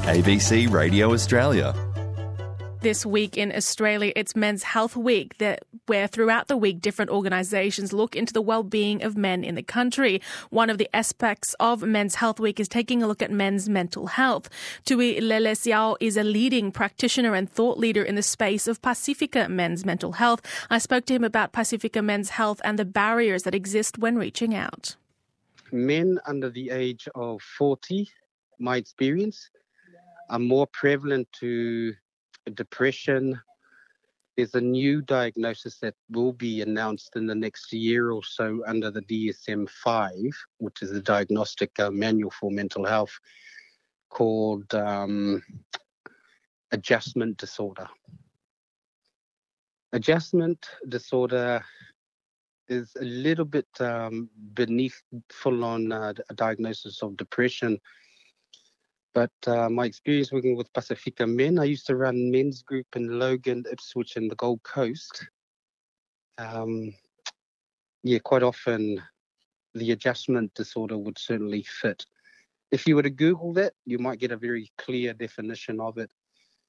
ABC Radio Australia. This week in Australia, it's Men's Health Week, where throughout the week, different organisations look into the well-being of men in the country. One of the aspects of Men's Health Week is taking a look at men's mental health. Tui Lele Siao is a leading practitioner and thought leader in the space of Pacifica Men's Mental Health. I spoke to him about Pacifica Men's Health and the barriers that exist when reaching out. Men under the age of 40, my experience, are more prevalent to depression. There's a new diagnosis that will be announced in the next year or so under the DSM-5, which is the Diagnostic Manual for Mental Health, called adjustment disorder. Adjustment disorder is a little bit beneath full-on a diagnosis of depression. But my experience working with Pacifica Men, I used to run men's group in Logan, Ipswich and the Gold Coast. Quite often the adjustment disorder would certainly fit. If you were to Google that, you might get a very clear definition of it.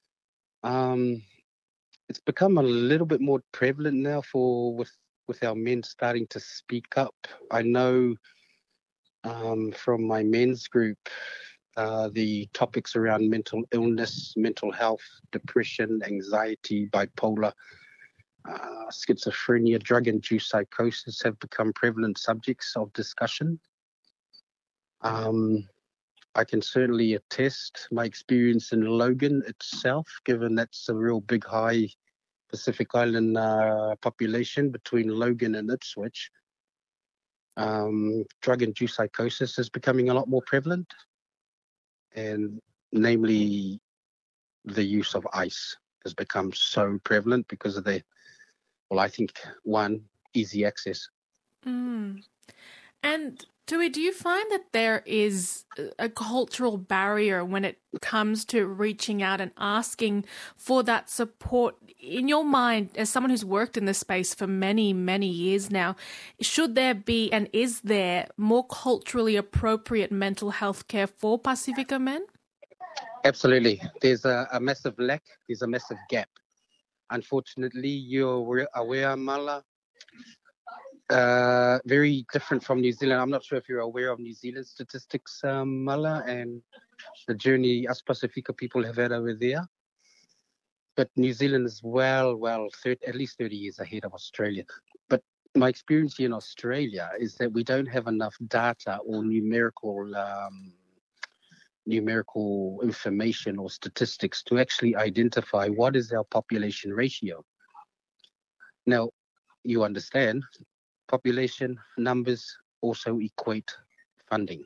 It's become a little bit more prevalent now with our men starting to speak up. I know from my men's group, the topics around mental illness, mental health, depression, anxiety, bipolar, schizophrenia, drug-induced psychosis have become prevalent subjects of discussion. I can certainly attest my experience in Logan itself, given that's a real big high Pacific Island population between Logan and Ipswich. Drug-induced psychosis is becoming a lot more prevalent. And namely, the use of ice has become so prevalent because of easy access. And Tui, do you find that there is a cultural barrier when it comes to reaching out and asking for that support? In your mind, as someone who's worked in this space for many, many years now, should there be and is there more culturally appropriate mental health care for Pacifica men? Absolutely. There's a massive lack. There's a massive gap. Unfortunately, you're aware, Mala, very different from New Zealand. I'm not sure if you're aware of New Zealand statistics, Mala, and the journey us Pacifica people have had over there. But New Zealand is at least 30 years ahead of Australia. But my experience here in Australia is that we don't have enough data or numerical information or statistics to actually identify what is our population ratio. Now, you understand, population numbers also equate funding.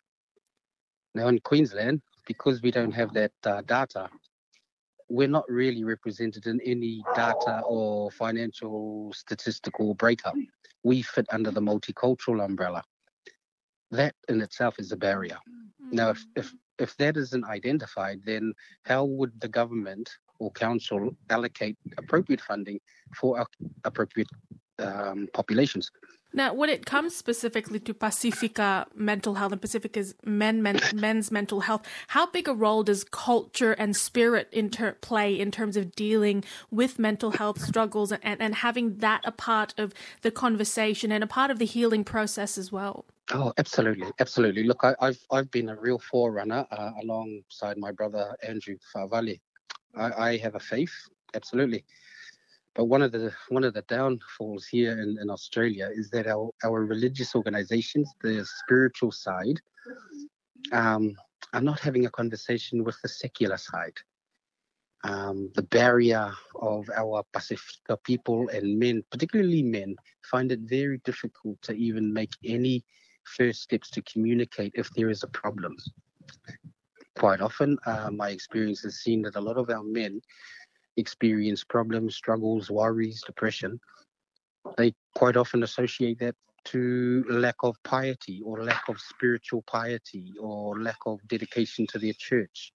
Now in Queensland, because we don't have that data, we're not really represented in any data or financial statistical breakup. We fit under the multicultural umbrella. That in itself is a barrier. Now, if that isn't identified, then how would the government or council allocate appropriate funding for appropriate populations? Now, when it comes specifically to Pacifica mental health and Pacifica's men's mental health, how big a role does culture and spirit play in terms of dealing with mental health struggles and having that a part of the conversation and a part of the healing process as well? Oh, absolutely, absolutely. Look, I've been a real forerunner alongside my brother Andrew Favale. I have a faith, absolutely. But one of the downfalls here in Australia is that our religious organizations, the spiritual side, are not having a conversation with the secular side. The barrier of our Pacifica people and men, particularly men, find it very difficult to even make any first steps to communicate if there is a problem. Quite often, my experience has seen that a lot of our men experience problems, struggles, worries, depression. They quite often associate that to lack of piety or lack of spiritual piety or lack of dedication to their church.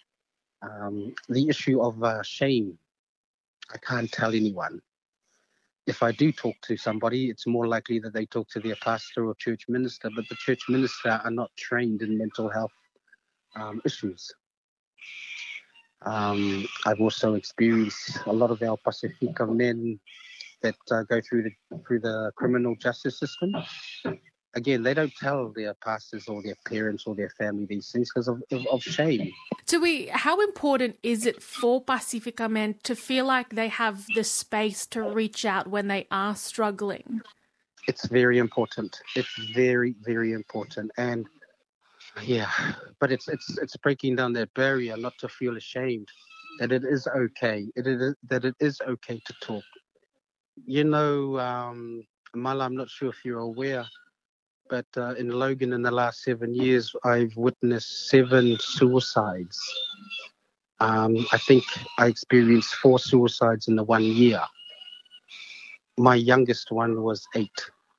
The issue of shame, I can't tell anyone. If I do talk to somebody, it's more likely that they talk to their pastor or church minister, but the church minister are not trained in mental health issues. I've also experienced a lot of our Pacifica men that go through the criminal justice system. Again, they don't tell their pastors or their parents or their family these things because of shame. How important is it for Pacifica men to feel like they have the space to reach out when they are struggling? It's very important. It's very, very important. And yeah, but it's breaking down that barrier not to feel ashamed, that it is okay. That it is okay to talk. You know, Mala, I'm not sure if you're aware, but in Logan in the last 7 years, I've witnessed 7 suicides. I think I experienced 4 suicides in the 1 year. My youngest one was 8.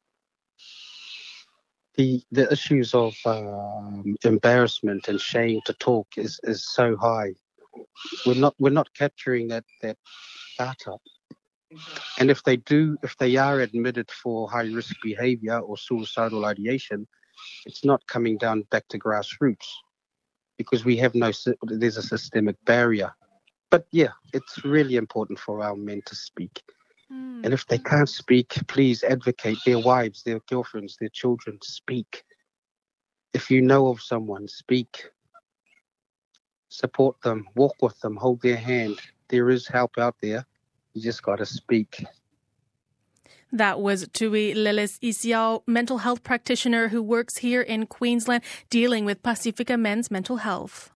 The issues of embarrassment and shame to talk is so high. We're not capturing that data. And if they are admitted for high risk behaviour or suicidal ideation, it's not coming down back to grassroots because there's a systemic barrier. But yeah, it's really important for our men to speak. And if they can't speak, please advocate. Their wives, their girlfriends, their children, speak. If you know of someone, speak. Support them, walk with them, hold their hand. There is help out there. You just got to speak. That was Tui Lelis Isiao, mental health practitioner who works here in Queensland dealing with Pacifica men's mental health.